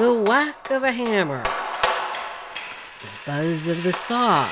The whack of a hammer. The buzz of the saw.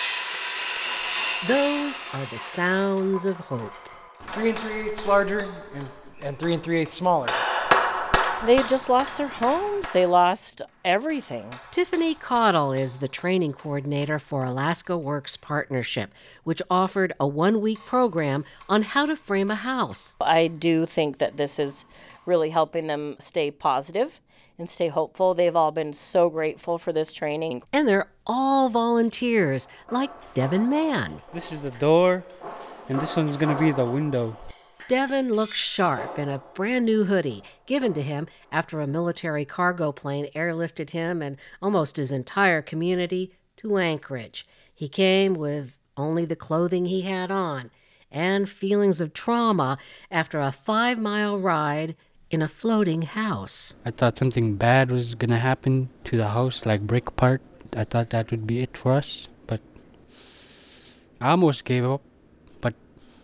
Those are the sounds of hope. 3 3/8 larger and 3 3/8 smaller. They just lost their homes. They lost everything. Tiffany Caudle is the training coordinator for Alaska Works Partnership, which offered a 1-week program on how to frame a house. I do think that this is really helping them stay positive and stay hopeful. They've all been so grateful for this training. And they're all volunteers, like Devin Mann. This is the door, and this one's going to be the window. Devin looks sharp in a brand new hoodie given to him after a military cargo plane airlifted him and almost his entire community to Anchorage. He came with only the clothing he had on and feelings of trauma after a 5-mile ride in a floating house. I thought something bad was going to happen to the house, like break apart. I thought that would be it for us, but I almost gave up. But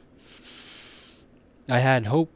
I had hope.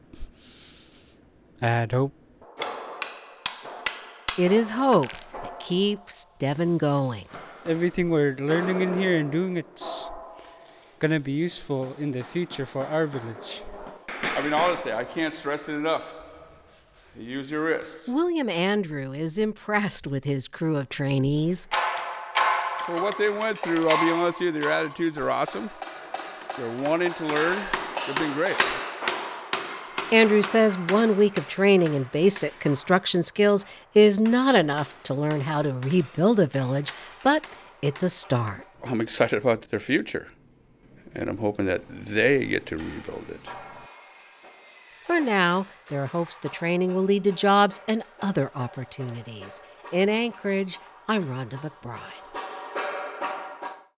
It is hope that keeps Devin going. Everything we're learning in here and doing, it's going to be useful in the future for our village. I mean, honestly, I can't stress it enough. Use your wrists. William Andrew is impressed with his crew of trainees. For what they went through, I'll be honest with you, their attitudes are awesome. They're wanting to learn. They've been great. Andrew says 1 week of training in basic construction skills is not enough to learn how to rebuild a village, but it's a start. I'm excited about their future, and I'm hoping that they get to rebuild it. For now, there are hopes the training will lead to jobs and other opportunities. In Anchorage, I'm Rhonda McBride.